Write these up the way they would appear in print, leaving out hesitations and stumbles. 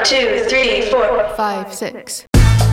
2, 3, 4, 5, 6.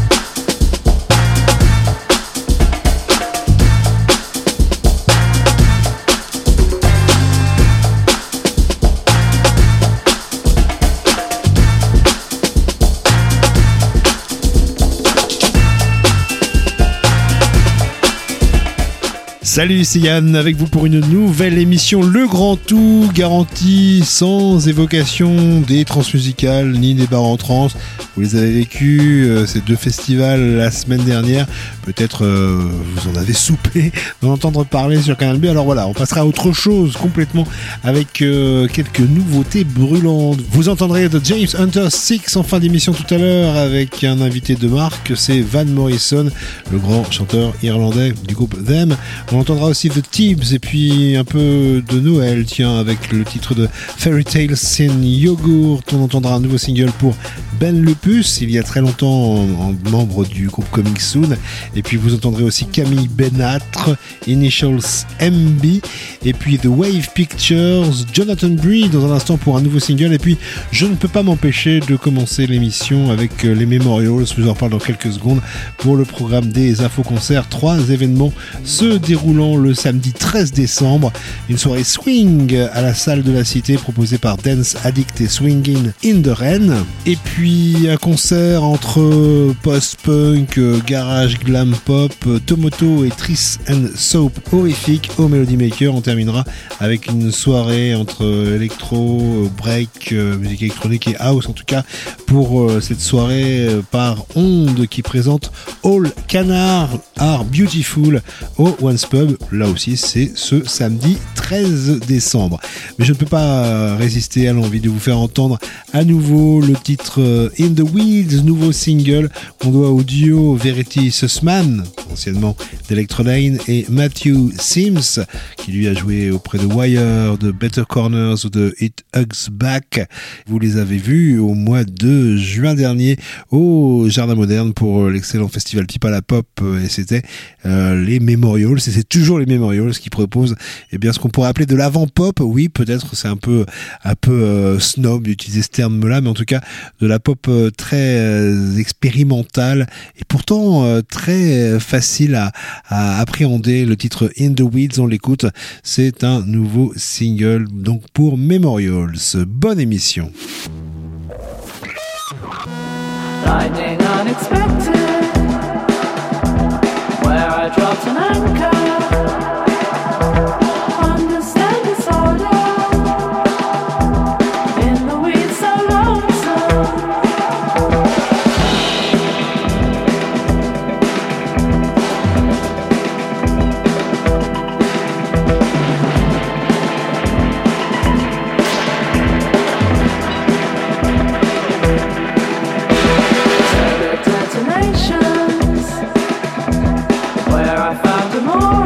Salut, c'est Yann avec vous pour une nouvelle émission Le Grand Tout, garantie sans évocation des transmusicales ni des bars en trans. Vous les avez vécus, ces deux festivals la semaine dernière. Peut-être vous en avez soupé d'en entendre parler sur Canal B. Alors voilà, on passera à autre chose complètement avec quelques nouveautés brûlantes. Vous entendrez The James Hunter 6 en fin d'émission tout à l'heure avec un invité de marque, c'est Van Morrison, le grand chanteur irlandais du groupe Them. On entendra aussi The Tibbs et puis un peu de Noël, tiens, avec le titre de Fairy Tales in Yogurt. On entendra un nouveau single pour Ben Lepus, il y a très longtemps en membre du groupe Coming Soon. Et puis vous entendrez aussi Camille Benâtre, Initials MB, et puis The Wave Pictures, Jonathan Bree dans un instant pour un nouveau single. Et puis je ne peux pas m'empêcher de commencer l'émission avec les Memorials, je vous en parle dans quelques secondes, pour le programme des info-concerts. 3 événements se déroulant le samedi 13 décembre. Une soirée swing à la salle de la Cité proposée par Dance Addict et Swingin' in the Rennes. Et puis un concert entre post-punk, garage, glam pop, Tomoto et Tris and Soap horrifique au Melody Maker. On terminera avec une soirée entre électro, break, musique électronique et house en tout cas pour cette soirée par Onde qui présente All Canard Are Beautiful au Once Pub. Là aussi c'est ce samedi 13 décembre. Mais je ne peux pas résister à l'envie de vous faire entendre à nouveau le titre In the Weeds, nouveau single qu'on doit au duo Verity Sussman, anciennement d'Electroline, et Matthew Sims, qui lui a joué auprès de Wire, de Better Corners ou de It Hugs Back. Vous les avez vus au mois de juin dernier au Jardin Moderne pour l'excellent festival Pipa la Pop, et c'était les Memorials, et c'est toujours les Memorials qui proposent ce qu'on pourrait appeler de l'avant-pop. Oui, peut-être c'est un peu snob d'utiliser ce terme-là, mais en tout cas de la pop très expérimentale et pourtant très facile à appréhender. Le titre In the Weeds, on l'écoute, c'est un nouveau single donc pour Memorials. Bonne émission. Lightning unexpected, where I dropped an anchor. Understand disorder, in the weeds so lonesome. Detonations, where I found a more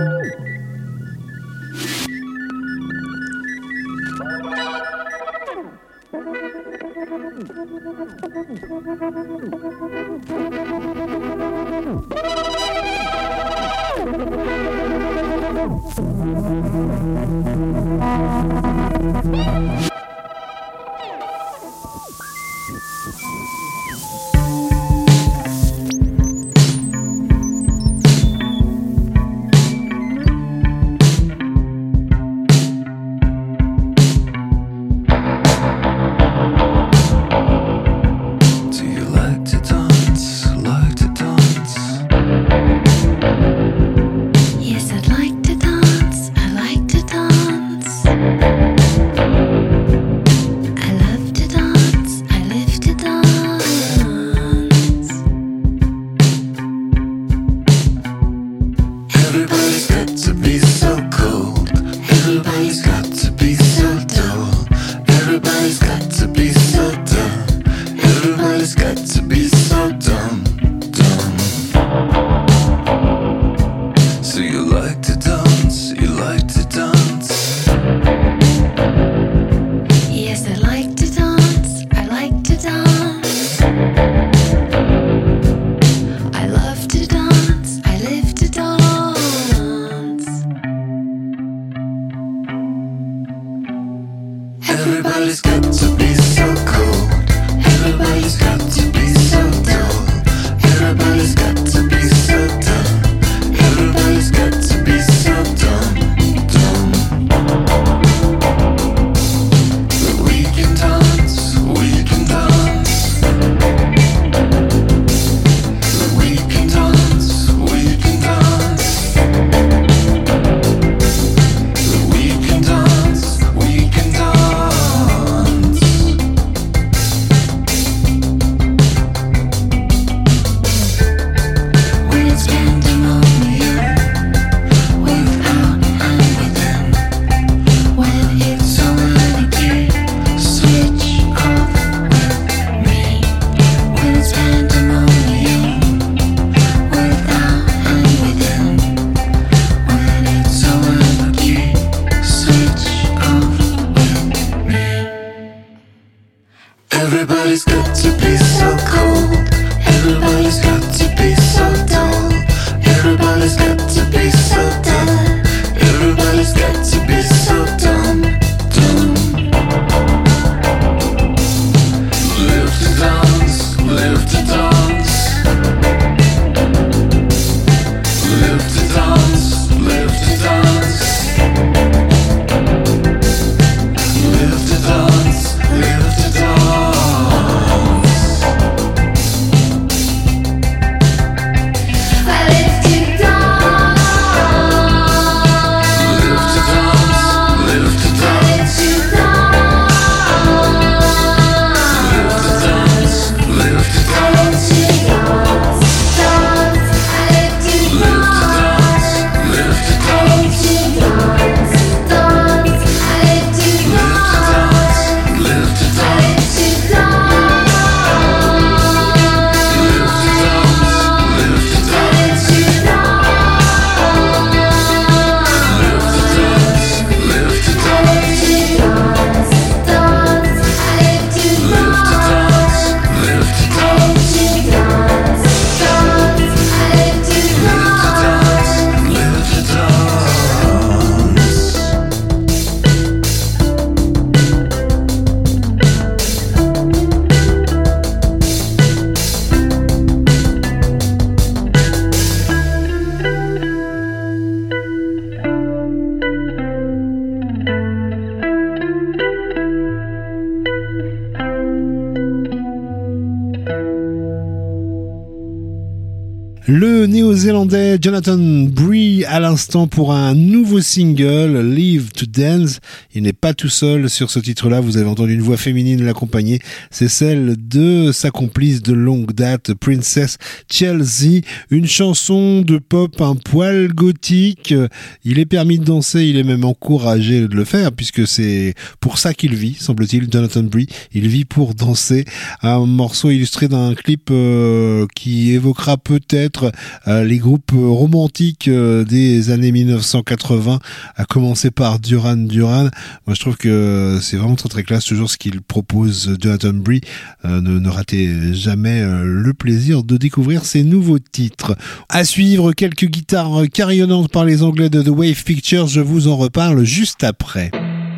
Le néo-zélandais Jonathan Bree à l'instant pour un nouveau single, Live to Dance. Il n'est pas tout seul sur ce titre-là, vous avez entendu une voix féminine l'accompagner, c'est celle de sa complice de longue date, Princess Chelsea, une chanson de pop un poil gothique. Il est permis de danser, il est même encouragé de le faire puisque c'est pour ça qu'il vit, semble-t-il, Jonathan Bree. Il vit pour danser. Un morceau illustré d'un clip qui évoquera peut-être titres, les groupes romantiques des années 1980, à commencer par Duran Duran. Moi, je trouve que c'est vraiment très très classe toujours ce qu'il propose, Jonathan Bree. Ne ratez jamais le plaisir de découvrir ces nouveaux titres. À suivre, quelques guitares carillonnantes par les Anglais de The Wave Pictures. Je vous en reparle juste après.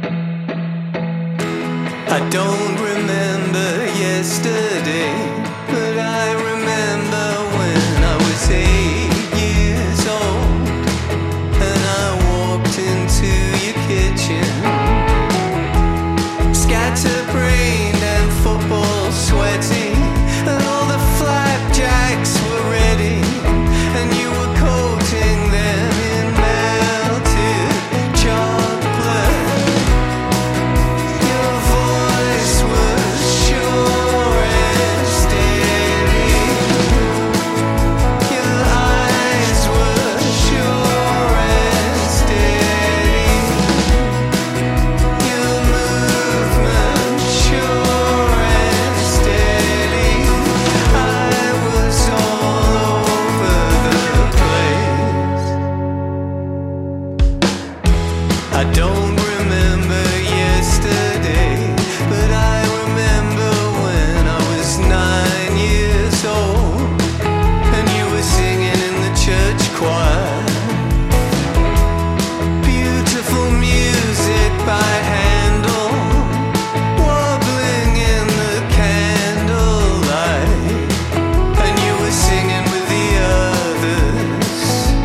I don't remember yesterday, but I remember when I was 8 years old and I walked into your kitchen, scatterbrained and football sweaty, and all the flapjacks were ready, and you were coating them in melted chocolate. Your voice was sure and steady. Your eyes were sure and steady. Your movement sure and steady. I was all over the place. I don't remember yesterday, but I remember when I was 9 years old and you were singing in the church choir. Beautiful music by Handel, wobbling in the candlelight, and you were singing with the others.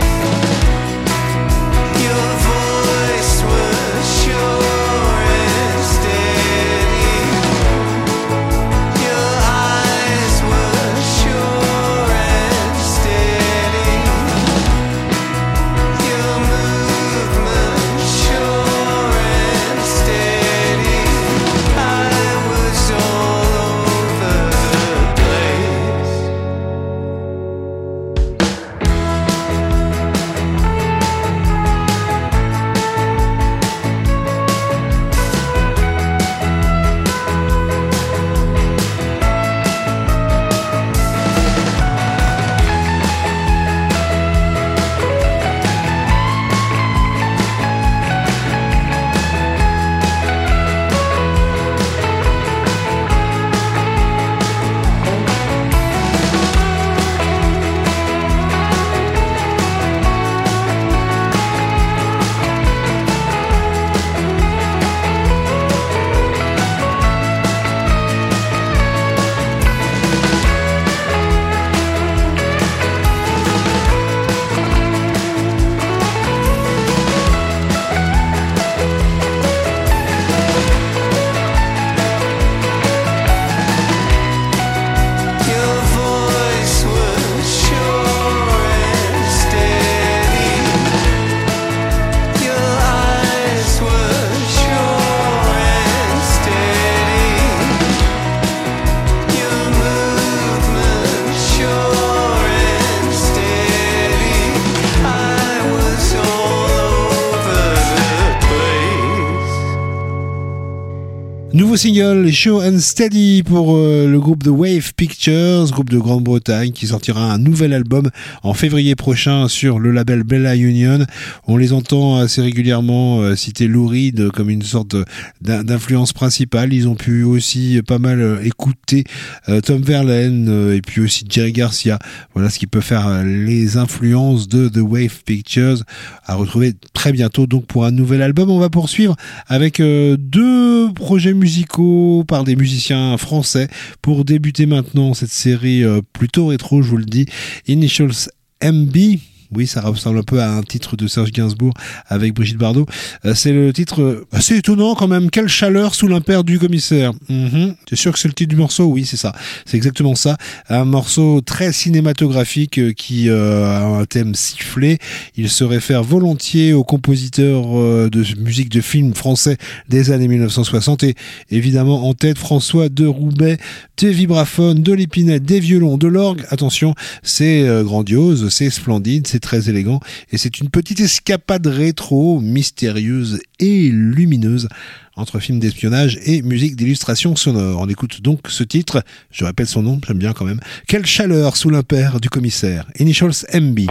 Your voice was sure and steady. Your eyes were sure and steady. Your movement sure and steady. I was all over the place. Your voice was sure and steady. Your eyes were sure and steady. Your movement sure and steady. I was all over the place. Nouveau single, Show and Steady pour le groupe The Wave Pictures, groupe de Grande-Bretagne qui sortira un nouvel album en février prochain sur le label Bella Union. On les entend assez régulièrement citer Lou Reed comme une sorte d'influence principale. Ils ont pu aussi pas mal écouter Tom Verlaine et puis aussi Jerry Garcia. Voilà ce qui peut faire les influences de The Wave Pictures, à retrouver très bientôt donc pour un nouvel album. On va poursuivre avec deux projets musicaux par des musiciens français pour débuter maintenant cette série plutôt rétro, je vous le dis. Initials MB. Oui, ça ressemble un peu à un titre de Serge Gainsbourg avec Brigitte Bardot. C'est le titre assez étonnant quand même. Quelle chaleur sous l'impair du commissaire. C'est sûr que c'est le titre du morceau. Oui, c'est ça. C'est exactement ça. Un morceau très cinématographique qui a un thème sifflé. Il se réfère volontiers aux compositeurs de musique de films français des années 1960 et évidemment en tête François de Roubaix, des vibraphones, de l'épinette, des violons, de l'orgue. Attention, c'est grandiose, c'est splendide, c'est c'est très élégant et c'est une petite escapade rétro, mystérieuse et lumineuse entre films d'espionnage et musique d'illustration sonore. On écoute donc ce titre, je rappelle son nom, j'aime bien quand même. Quelle chaleur sous l'impair du commissaire. Initials MB.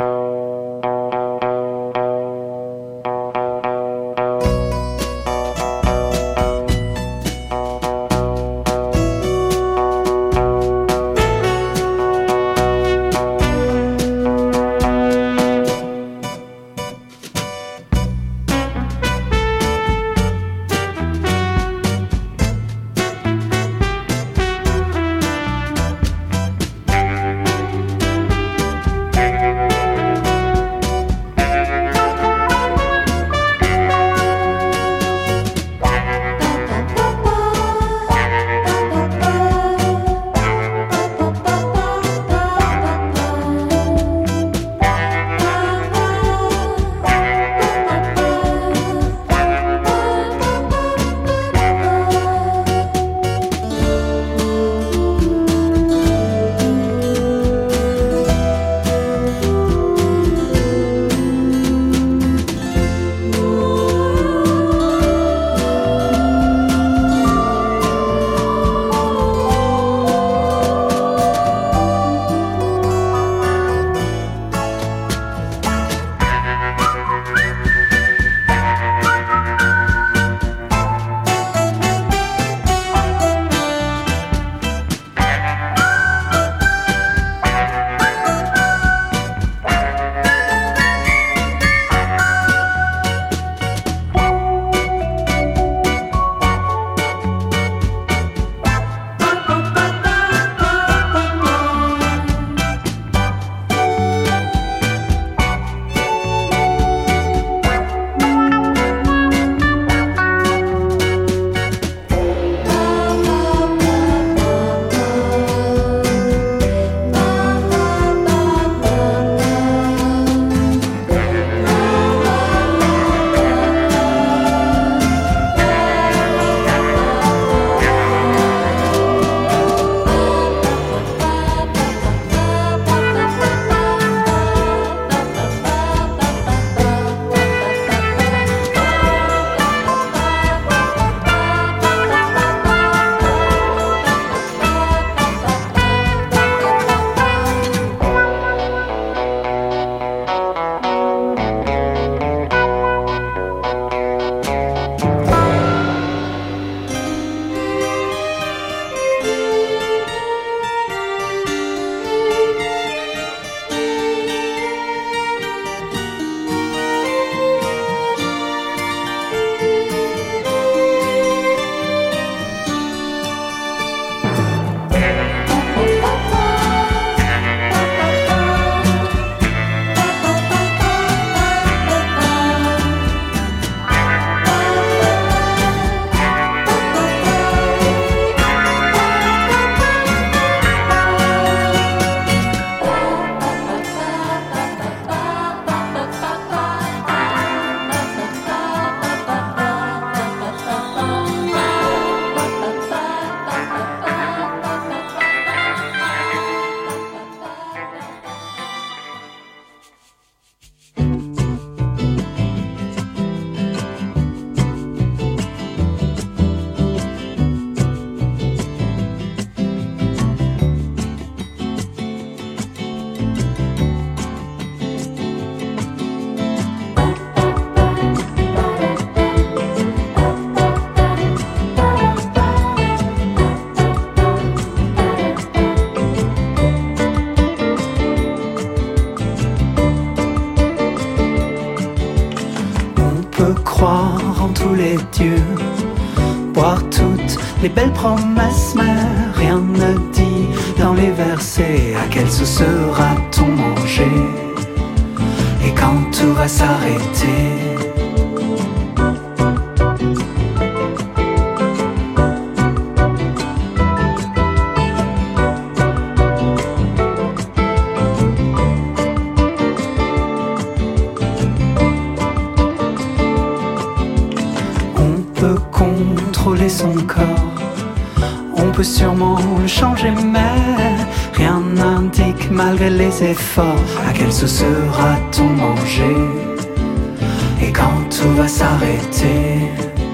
les dieux, boire toutes les belles promesses, mais rien ne dit dans les versets à quelle sauce sera-t-on mangé et quand tout va s'arrêter. Son corps, on peut sûrement le changer, mais Rien n'indique malgré les efforts à quelle sauce sera-t-on mangé et quand tout va s'arrêter.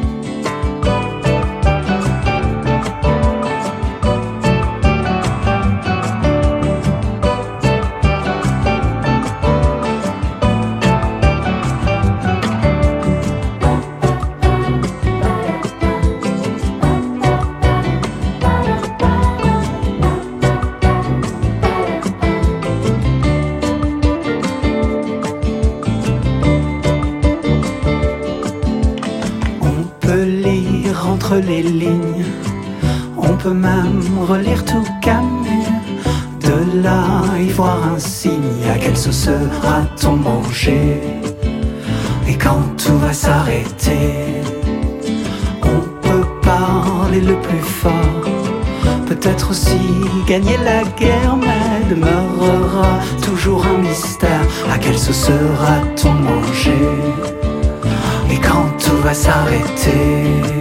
Les lignes, on peut même relire tout Camus. De là y voir un signe, à quelle sauce sera-t-on mangé et quand tout va s'arrêter. On peut parler le plus fort, peut-être aussi gagner la guerre, mais demeurera toujours un mystère. À quelle sauce sera-t-on mangé et quand tout va s'arrêter.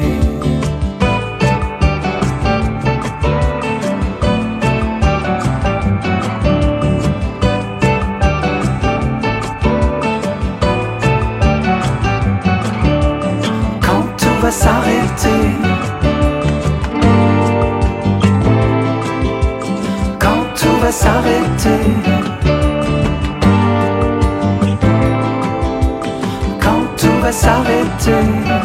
S'arrêter quand tout va s'arrêter, quand tout va s'arrêter.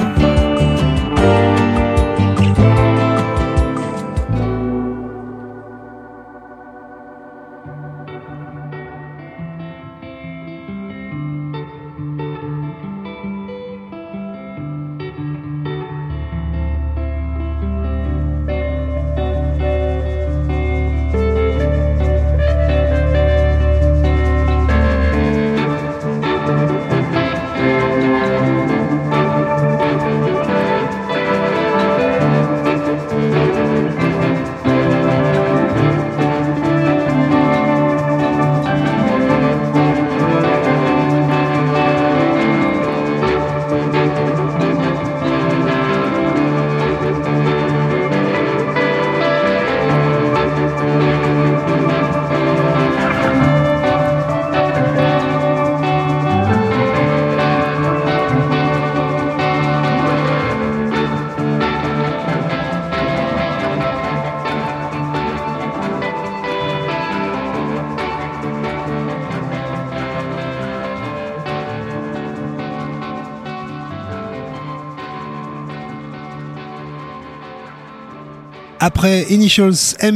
Après Initials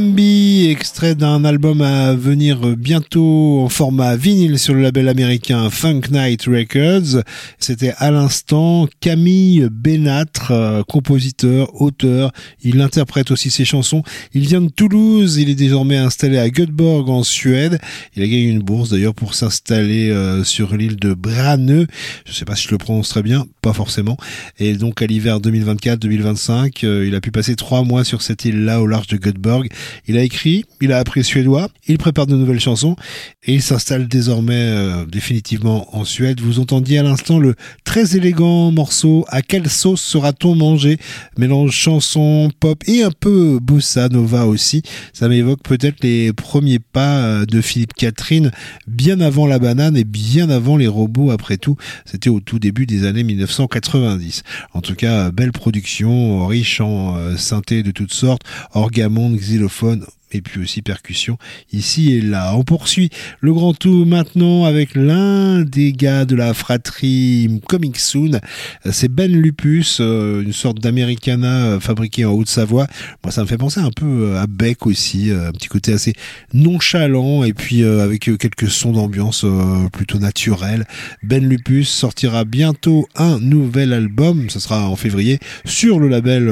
MB, extrait d'un album à venir bientôt en format vinyle sur le label américain Funk Night Records. C'était à l'instant Camille Bénatre, compositeur, auteur. Il interprète aussi ses chansons. Il vient de Toulouse. Il est désormais installé à Göteborg en Suède. Il a gagné une bourse d'ailleurs pour s'installer sur l'île de Branö. Je ne sais pas si je le prononce très bien, pas forcément. Et donc à l'hiver 2024-2025, il a pu passer 3 mois sur cette île là au large de Göteborg. Il a écrit, il a appris suédois, il prépare de nouvelles chansons et il s'installe désormais définitivement en Suède. Vous entendiez à l'instant le très élégant morceau À quelle sauce sera-t-on mangé, mélange chanson, pop et un peu bossa nova aussi. Ça m'évoque peut-être les premiers pas de Philippe Catherine, bien avant la banane et bien avant les robots. Après tout, c'était au tout début des années 1990. En tout cas, belle production, riche en synthé de toutes sortes, orgamonde, xylophone et puis aussi percussion ici et là. On poursuit le grand tout maintenant avec l'un des gars de la fratrie Coming Soon. C'est Ben Lupus, une sorte d'Americana fabriqué en Haute-Savoie. Moi, ça me fait penser un peu à Beck aussi, un petit côté assez nonchalant et puis avec quelques sons d'ambiance plutôt naturels. Ben Lupus sortira bientôt un nouvel album, ça sera en février, sur le label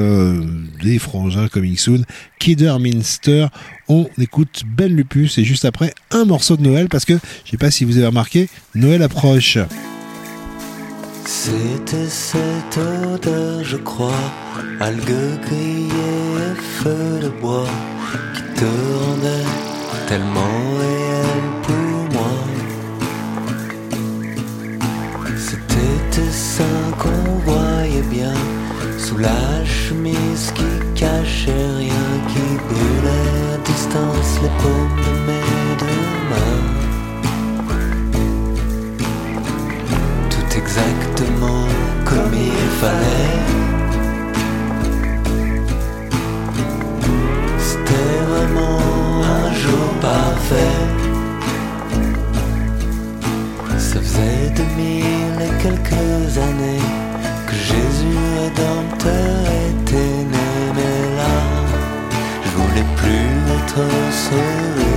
des frangins Coming Soon, Kidderminster. On écoute Ben Lupus et juste après un morceau de Noël parce que je sais pas si vous avez remarqué, Noël approche. C'était cette odeur, je crois, algues grillées, feu de bois, qui te rendait tellement réel pour moi. C'était ça qu'on voyait bien Sous la chemise qui cachait rien, qui brûlait à distance les paumes de mes deux mains. Tout exactement comme il fallait. C'était vraiment un jour parfait. Ça faisait 2000 et quelques années que Jésus rédempteur était né, mais là, je voulais plus être sauvé.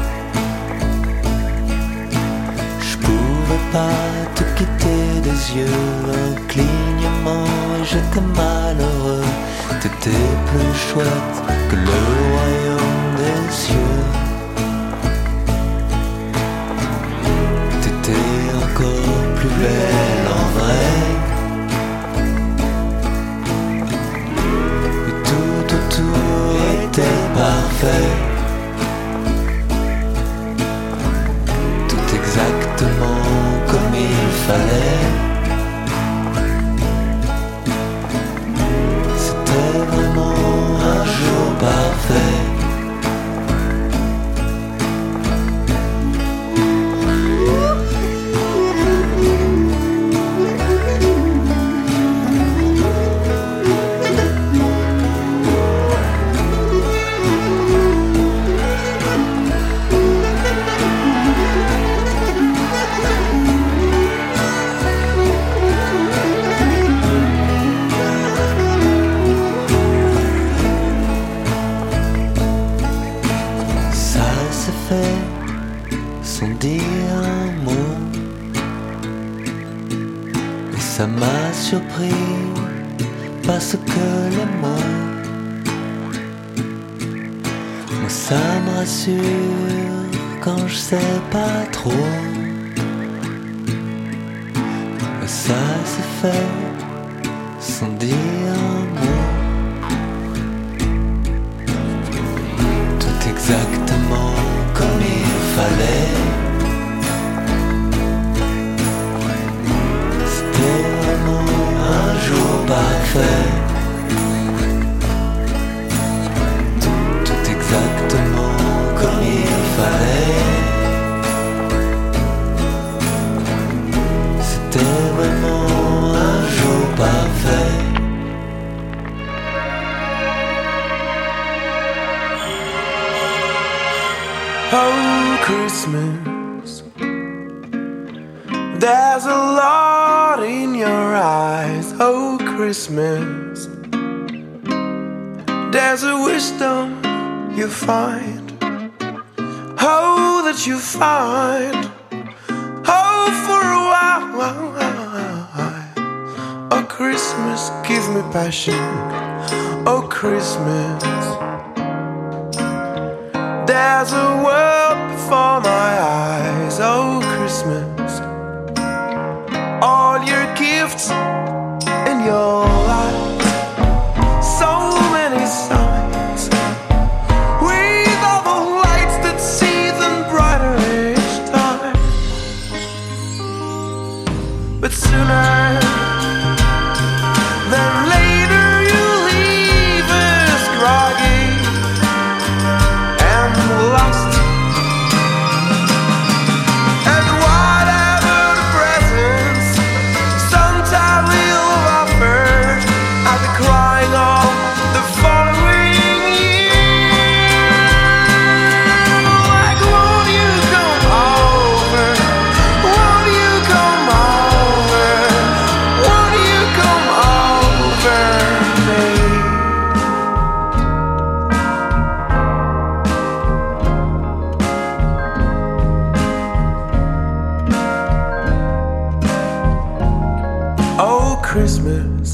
Je pouvais pas te quitter des yeux, un clignement et j'étais malheureux. T'étais plus chouette que le royaume des cieux. T'étais encore plus belle en vrai. Tout était parfait. Tout exactement comme il fallait. C'était vraiment un jour parfait. Sans dire un mot. Et ça m'a surpris parce que les mots, moi ça me rassure quand je sais pas trop. Et ça s'est fait sans dire un mot. Tout exactement comme il fallait. C'était vraiment un jour parfait. Tout exactement comme il fallait. C'était vraiment un jour parfait. Oh, Christmas, there's a lot in your eyes. Oh, Christmas, there's a wisdom you find. Oh, that you find. Oh, for a while. Oh, Christmas, give me passion. Oh, Christmas, there's a world before my eyes. Oh, Christmas, all your gifts in your life. So many signs, with all the lights that seethe brighter each time. But sooner than later you leave us groggy and lost. And whatever the presents sometime we'll offer, I'll be crying all the following year. Like, won't you come over? Won't you come over? Won't you come over me? Oh, Christmas,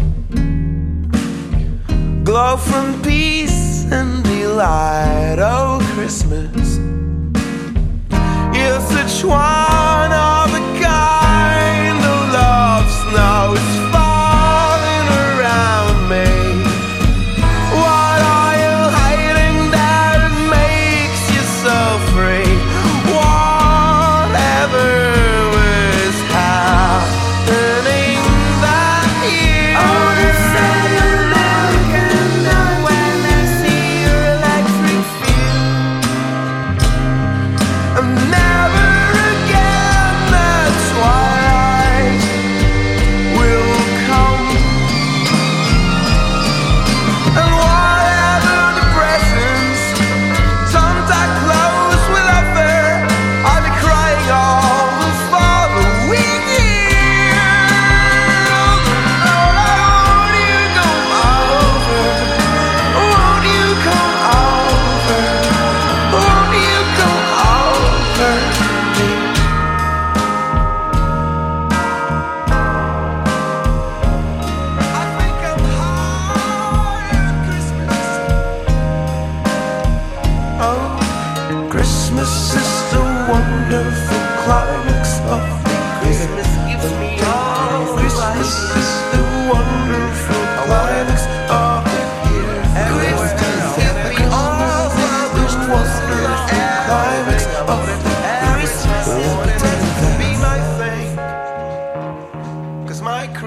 glow from peace and delight. Oh, Christmas, you're such one of a kind. Oh, love snow is falling around me. What are you hiding that makes you so free? Whatever was happening that year. Oh, the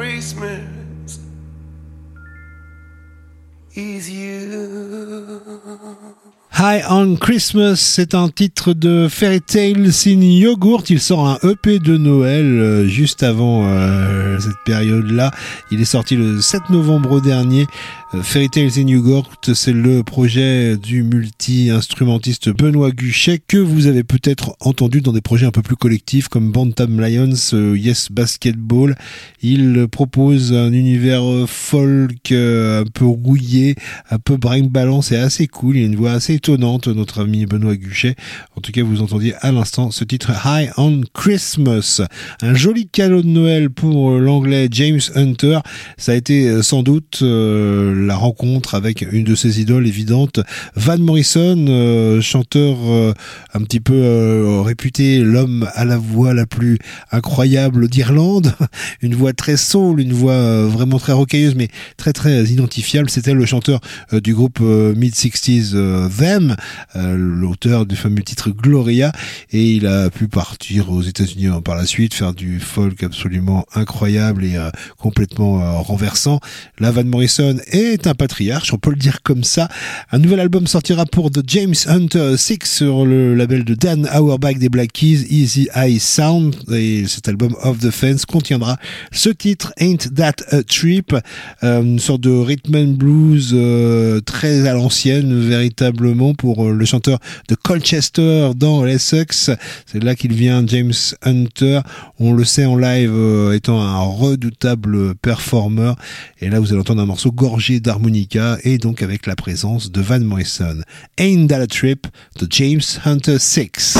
Christmas is you. High on Christmas, c'est un titre de Fairy Tales in Yogurt. Il sort un EP de Noël juste avant cette période-là. Il est sorti le 7 novembre dernier. Fairy Tales in Yogurt, c'est le projet du multi-instrumentiste Benoît Guchet que vous avez peut-être entendu dans des projets un peu plus collectifs comme Bantam Lions, Yes Basketball. Il propose un univers folk un peu rouillé, un peu brinque-ballant, c'est assez cool. Il a une voix assez étonnante, notre ami Benoît Guchet. En tout cas, vous entendiez à l'instant ce titre High on Christmas. Un joli cadeau de Noël pour l'anglais James Hunter. Ça a été sans doute la rencontre avec une de ses idoles évidentes, Van Morrison, chanteur un petit peu réputé, l'homme à la voix la plus incroyable d'Irlande, une voix très soul, une voix vraiment très rocailleuse mais très très identifiable. C'était le chanteur du groupe Mid-60s Them, l'auteur du fameux titre Gloria, et il a pu partir aux États-Unis par la suite, faire du folk absolument incroyable et complètement renversant. Là, Van Morrison est un patriarche, on peut le dire comme ça. Un nouvel album sortira pour The James Hunter 6 sur le label de Dan Auerbach des Black Keys, Easy Eye Sound, et cet album Off the Fence contiendra ce titre Ain't That a Trip, une sorte de rhythm and blues très à l'ancienne véritablement pour le chanteur de Colchester dans l'Essex. C'est de là qu'il vient, James Hunter. On le sait en live étant un redoutable performeur, et là vous allez entendre un morceau gorgé d'harmonica et donc avec la présence de Van Morrison. Ain't That a Trip de James Hunter 6.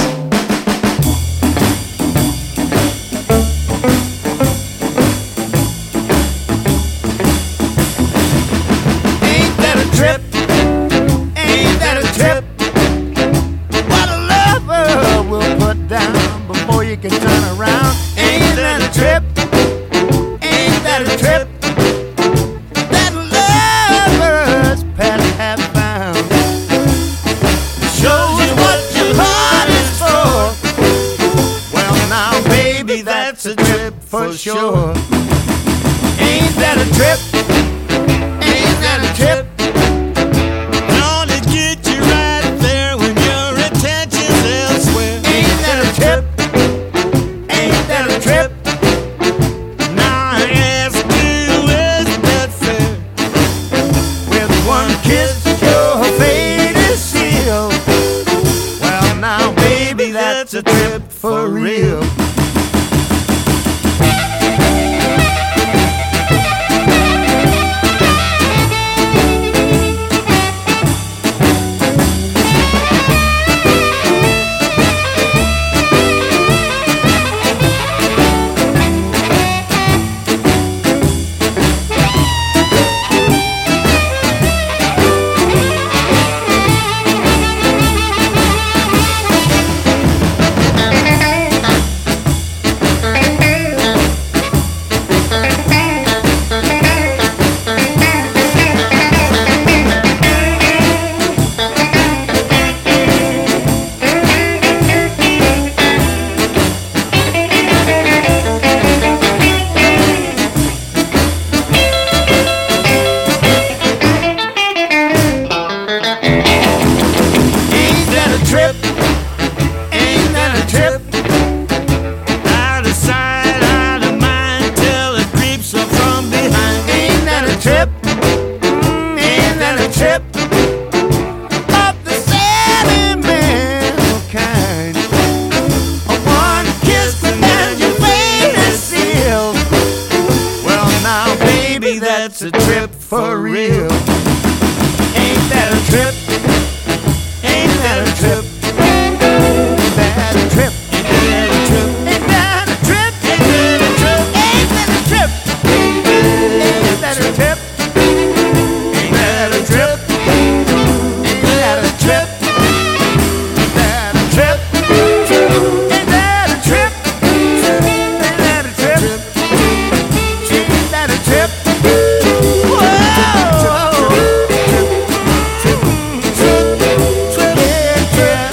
Ain't that a trip? Ain't that a trip? What a lover will put down before you can turn around. Ain't that a trip? Ain't that a trip? That lover's past have found. Shows you what your heart is for. Well now baby, that's a trip for sure. Ain't that a trip? Ain't that a trip? Gonna get you right there when your attention's elsewhere. Ain't that a trip? Ain't that a trip? Now I ask you, is that fair? With one kiss your fate is sealed. Well now baby, that's a trip for real. That's a trip for real. Ain't that a trip? Ain't that a trip? Ain't that a trip? Ain't that a trip? Ain't that a trip? Ain't that a trip? Ain't that a trip? Ain't that a trip? Ain't that a trip? Ain't that a trip? Ain't that a trip? Ain't that a trip? Ain't that a trip? Whoa!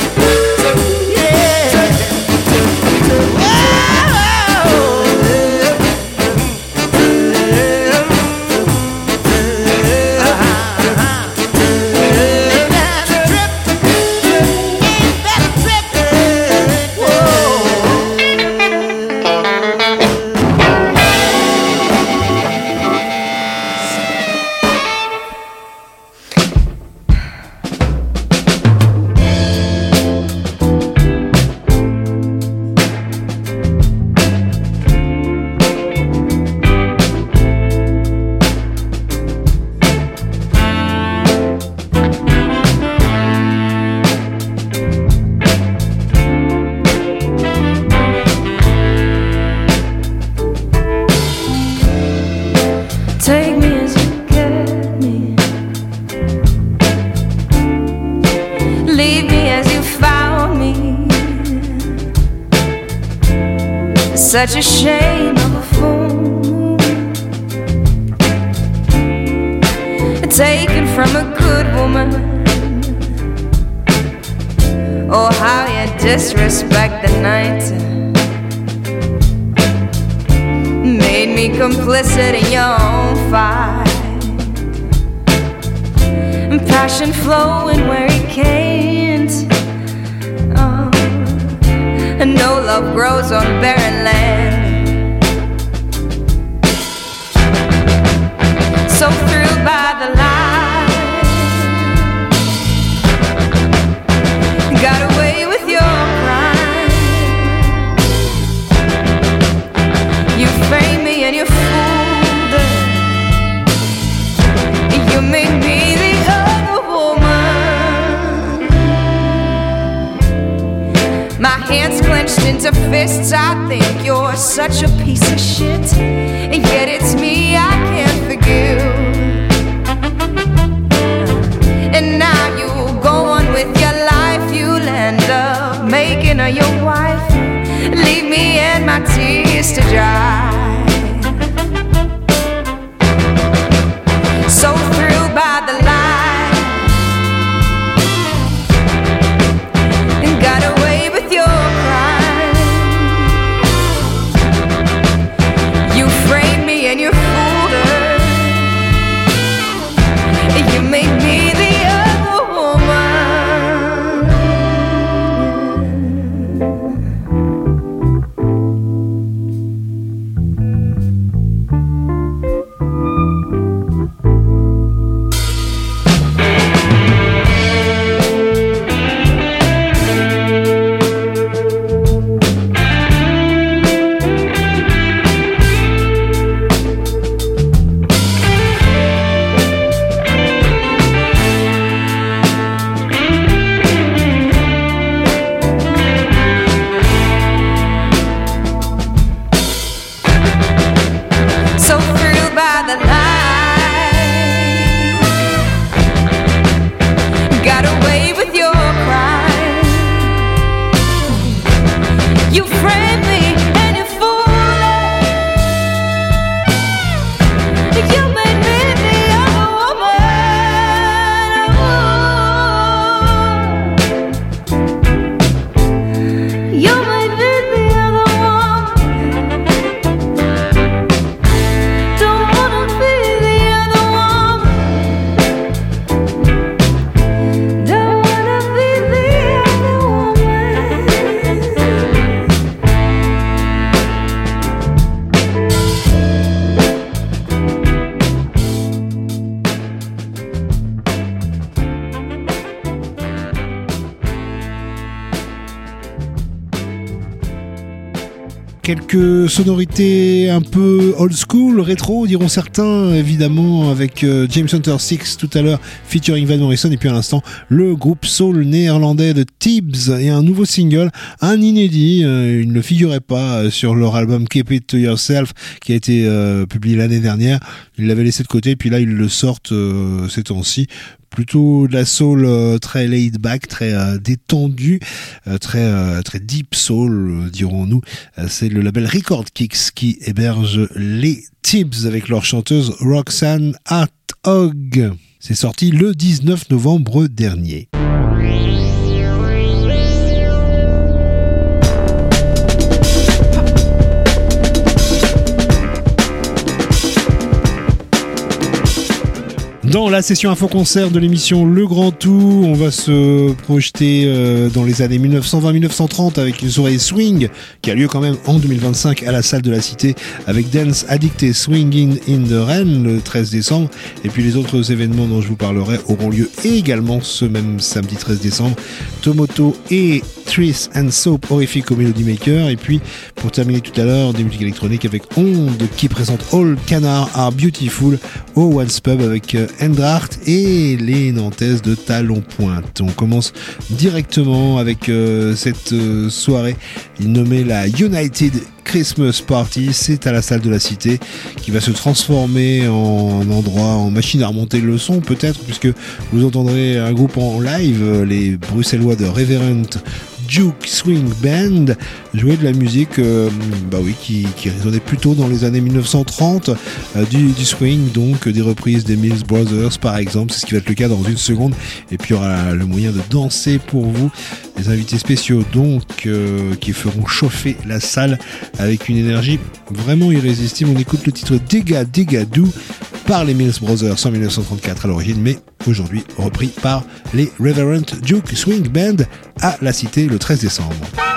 such a shame of a fool, taken from a good woman. Oh, how you disrespect the night, made me complicit in your own fight. Passion flowing where it can't. Oh, and no love grows on barren land. So thrilled by the light, got away with your crime. You framed me and you fooled her. You made me the other woman. My hands clenched into fists. I think you're such a piece of shit, and yet it's me I can't forgive. And now you go on with your life. You'll end up making her your wife. Leave me and my tears to dry. So thrilled by the light, and got away with your crime. You framed me and you fooled her. You made me the other woman. So thrilled by the light, got away with your crime. You framed me and you fooled her. You made me the other woman. You made me the other woman. Don't wanna be the other woman. Don't wanna be the other woman. Quelques sonorités un peu old school, rétro, diront certains, évidemment, avec James Hunter 6 tout à l'heure, featuring Van Morrison, et puis à l'instant, le groupe soul néerlandais de Tibbs, et un nouveau single, un inédit, il ne figurait pas sur leur album Keep It To Yourself, qui a été publié l'année dernière. Ils l'avaient laissé de côté, puis là, ils le sortent ces temps-ci. Plutôt de la soul très laid back, très détendue, très deep soul, dirons-nous. C'est le label Record Kicks qui héberge les Tibbs avec leur chanteuse Roxanne Hartog. C'est sorti le 19 novembre dernier. Dans la session info-concert de l'émission Le Grand Tout, on va se projeter dans les années 1920-1930 avec une soirée swing qui a lieu quand même en 2025 à la salle de la Cité avec Dance Addicted Swinging in the Rain le 13 décembre. Et puis les autres événements dont je vous parlerai auront lieu également ce même samedi 13 décembre. Tomoto et Tris and Soap horrifique au Melody Maker. Et puis pour terminer tout à l'heure, des musiques électroniques avec Onde qui présente All Canard Are Beautiful au Once Pub avec Endracht et les Nantaises de Talon Pointe. On commence directement avec cette soirée nommée la United Christmas Party. C'est à la salle de la Cité qui va se transformer en endroit, en machine à remonter le son peut-être, puisque vous entendrez un groupe en live, les Bruxellois de Reverend Juke Swing Band jouait de la musique qui résonnait plutôt dans les années 1930, du swing, donc des reprises des Mills Brothers par exemple. C'est ce qui va être le cas dans une seconde, et puis il y aura le moyen de danser pour vous. Des invités spéciaux donc qui feront chauffer la salle avec une énergie vraiment irrésistible. On écoute le titre Dega Dega Do par les Mills Brothers en 1934 à l'origine, mais aujourd'hui repris par les Reverend Duke Swing Band à la Cité le 13 décembre.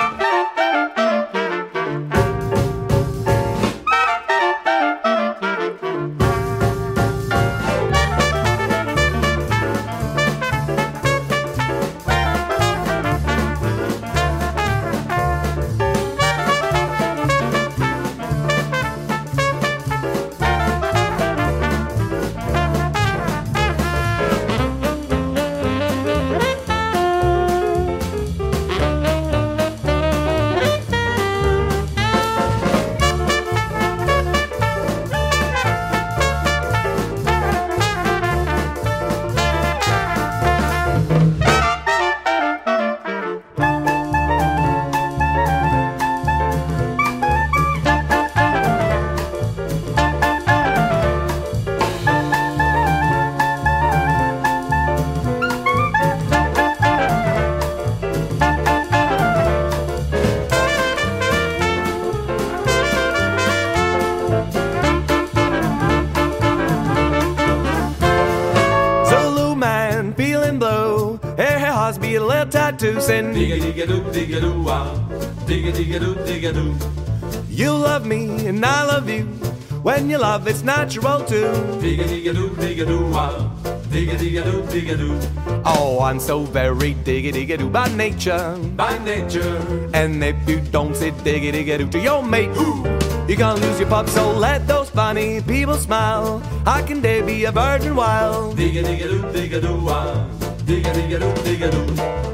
Saying digga-digga-doo, wow, digga-digga-doo, digga-doo. You love me and I love you. When you love, it's natural too. Digga-digga-doo, digga-doo, wow, digga-digga-doo, digga-doo. Oh, I'm so very digga-digga-doo by nature. By nature. And if you don't say digga-digga-doo to your mate, you're gonna lose your pup, so let those funny people smile. How can they be a virgin while? Digga-digga-doo, digga-doo, wow, digga-digga-doo, digga-doo.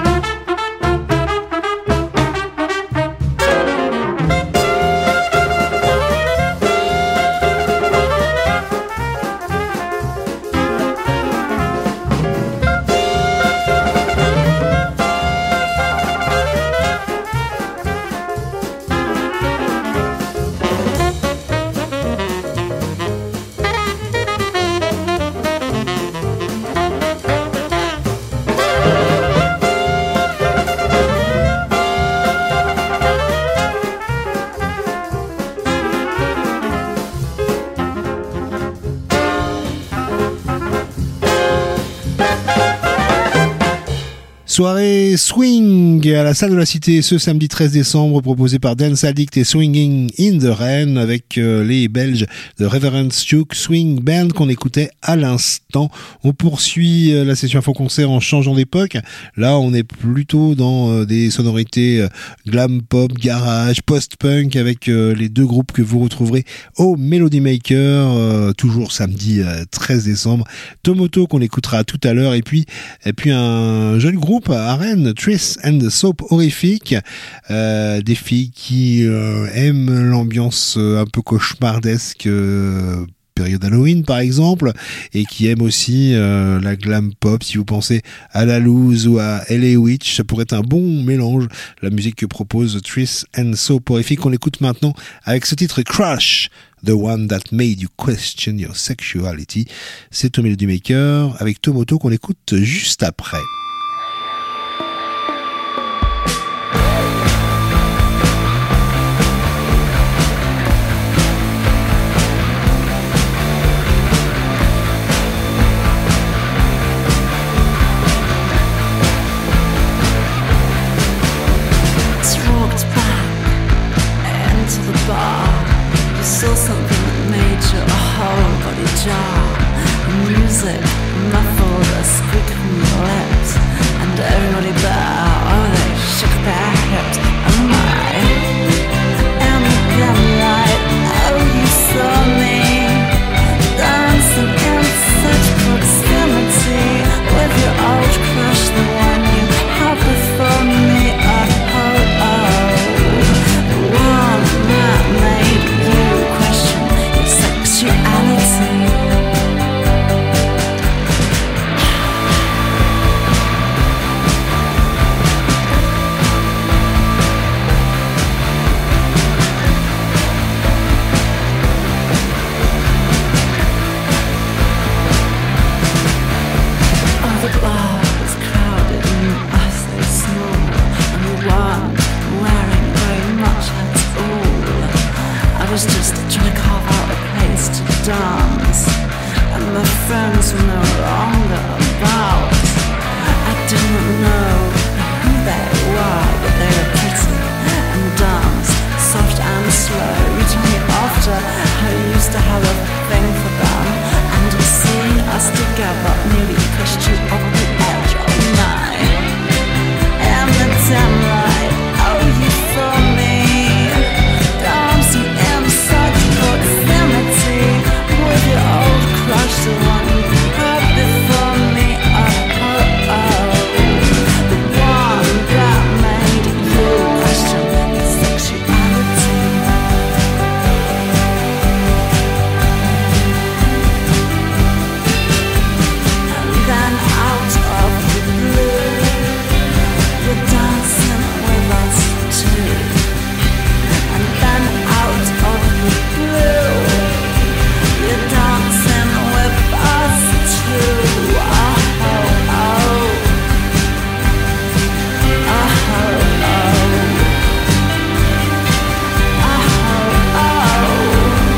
Soirée swing à la salle de la Cité ce samedi 13 décembre, proposée par Dance Addict et Swinging in the Rain avec les Belges de Reverend Duke Swing Band qu'on écoutait à l'instant. On poursuit la session Info Concert en changeant d'époque. Là, on est plutôt dans des sonorités glam pop, garage, post-punk avec les deux groupes que vous retrouverez au Melody Maker, toujours samedi 13 décembre. Tomoto qu'on écoutera tout à l'heure et puis un jeune groupe à Rennes, Tris and the Soap Horrific, des filles qui aiment l'ambiance un peu cauchemardesque, période Halloween par exemple, et qui aiment aussi la glam pop. Si vous pensez à La Loose ou à LA Witch, ça pourrait être un bon mélange. La musique que propose Tris and Soap Horrific, on l'écoute maintenant avec ce titre Crush, The One That Made You Question Your Sexuality. C'est au Melody Maker avec Tomoto qu'on écoute juste après. Saw something that made your whole body jar. Music muffled a squeak from your lips, and everybody bowed. Oh, they shook their hips. Oh my! And the dim light. Oh, you saw me dancing in such proximity with your old crush, the one you had before me. Oh, oh, oh, the one that made you question your sexuality. and my friends were no longer about. I didn't know who they were, but they were pretty and danced soft and slow. You told me after how you used to have a thing for them, and seeing us together nearly pushed you over the edge of mine. And the dim light, oh, you saw me dancing in such proximity with your old crush, the one you had before me. Oh, oh, oh, the one that made you question your sexuality. And then out of the blue, you're dancing with us too. And then out of the blue, you're dancing with us too. Oh, oh, oh. Oh, oh, oh. Oh, oh.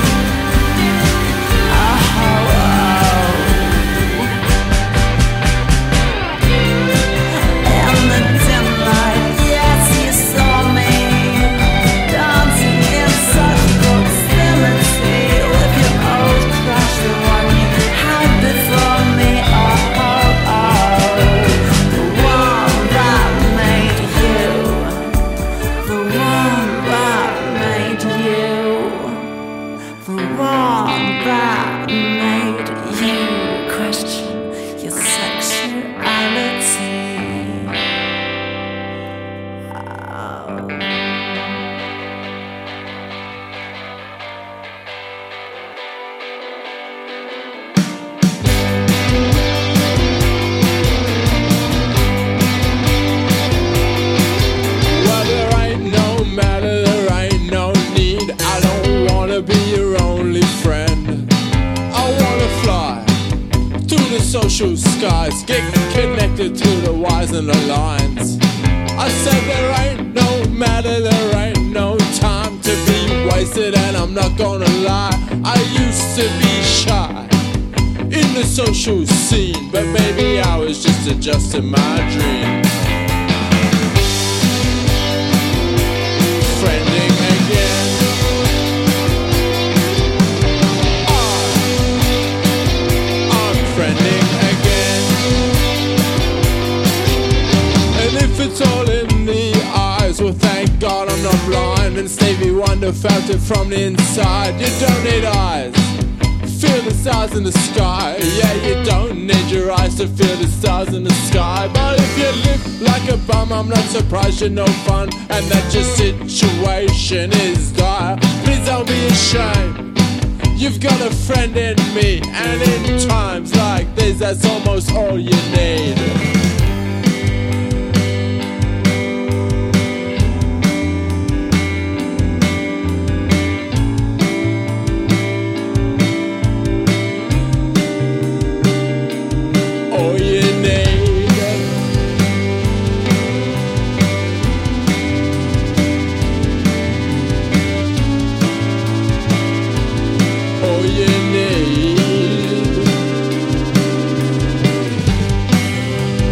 In the dim light, yes, you saw me dancing in such proximity with your old crush, the one you had before me. Oh, oh, oh, the one that made you, the one that made you, the one that made you question your sexuality. Well, there ain't no matter, there ain't no need. I don't wanna be your only friend. I wanna fly through the social skies, get connected to the wires and the lines. I said there ain't no matter, there ain't no time to be wasted, and I'm not gonna lie, I used to be shy in the social scene, but maybe I was just adjusting my dreams. Friending again. I'm friending again. And if it's all in the eyes, well, thank God I'm not blind. And Stevie Wonder felt it from the inside. You don't need eyes, feel the stars in the sky. Yeah, you don't need your eyes to feel the stars in the sky. But if you live like a bum, I'm not surprised you're no fun, and that your situation is dire. Please don't be ashamed, you've got a friend in me, and in times like this, that's almost all you need. All you need. All you need.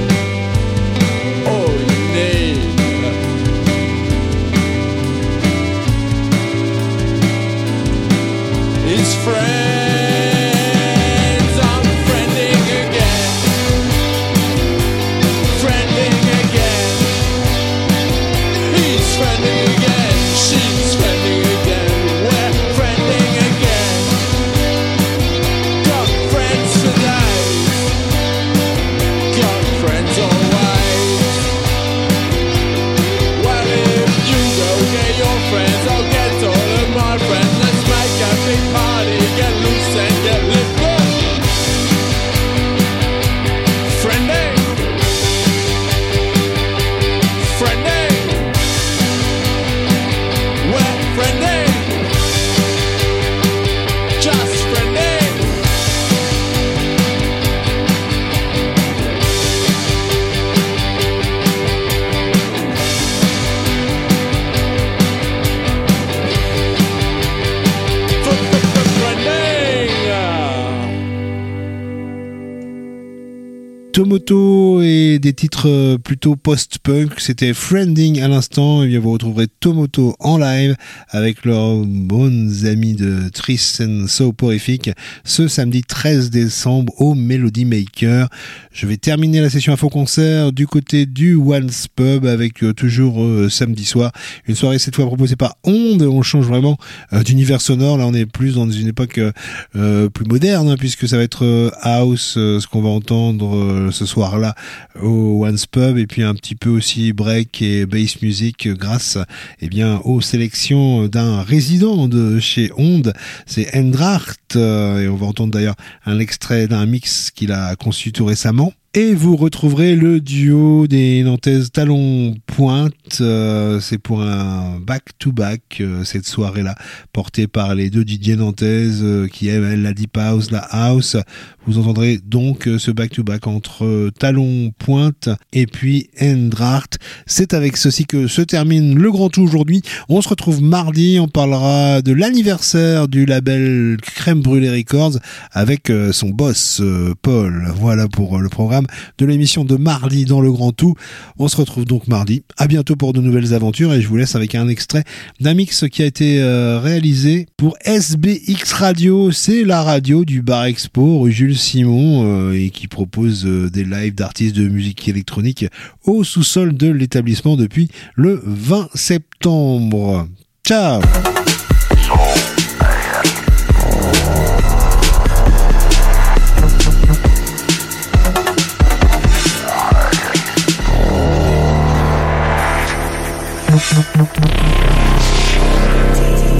Tomoto et des titres plutôt post-punk. C'était Friending à l'instant. Et bien vous retrouverez Tomoto en live avec leurs bonnes amis de Tris and Soporific ce samedi 13 décembre au Melody Maker. Je vais terminer la session info-concert du côté du Once Pub avec toujours samedi soir. Une soirée cette fois proposée par Onde. On change vraiment d'univers sonore. Là on est plus dans une époque plus moderne hein, puisque ça va être house, ce qu'on va entendre ce soir-là au Once Pub, et puis un petit peu aussi break et bass music grâce aux sélections d'un résident de chez Onde, c'est Endracht, et on va entendre d'ailleurs un extrait d'un mix qu'il a conçu tout récemment. Et vous retrouverez le duo des Nantaises Talon Pointe, c'est pour un back-to-back cette soirée-là, portée par les deux DJ nantaises qui aiment la Deep House, la House. Vous entendrez donc ce back-to-back entre Talon Pointe et puis Endracht. C'est avec ceci que se termine le Grand Tout aujourd'hui. On se retrouve mardi, on parlera de l'anniversaire du label Crème Brûlée Records avec son boss Paul. Voilà pour le programme de l'émission de mardi dans le Grand Tout. On se retrouve donc mardi. À bientôt pour de nouvelles aventures et je vous laisse avec un extrait d'un mix qui a été réalisé pour SBX Radio. C'est la radio du Bar Expo rue Jules Simon et qui propose des lives d'artistes de musique électronique au sous-sol de l'établissement depuis le 20 septembre. Ciao!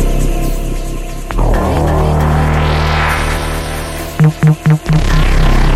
No.